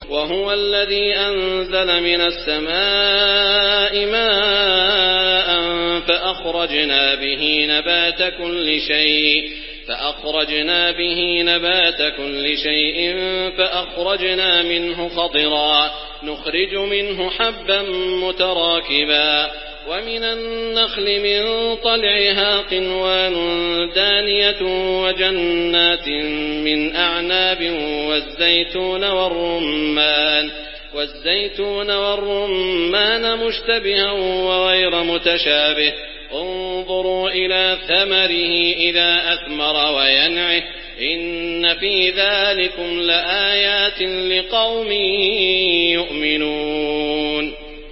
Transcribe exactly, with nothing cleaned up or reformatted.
وهو الذي أنزل من السماء ماء فأخرجنا به نبات كل شيء فأخرجنا به نبات كل شيء فأخرجنا منه خضرا نخرج منه حبا متراكبا ومن النخل من طلعها قنوان دانية وجنات من أعناب والزيتون والرمان والزيتون والرمان مشتبها وغير متشابه انظروا إلى ثمره إذا أثمر وينعه إن في ذلكم لآيات لقوم يؤمنون.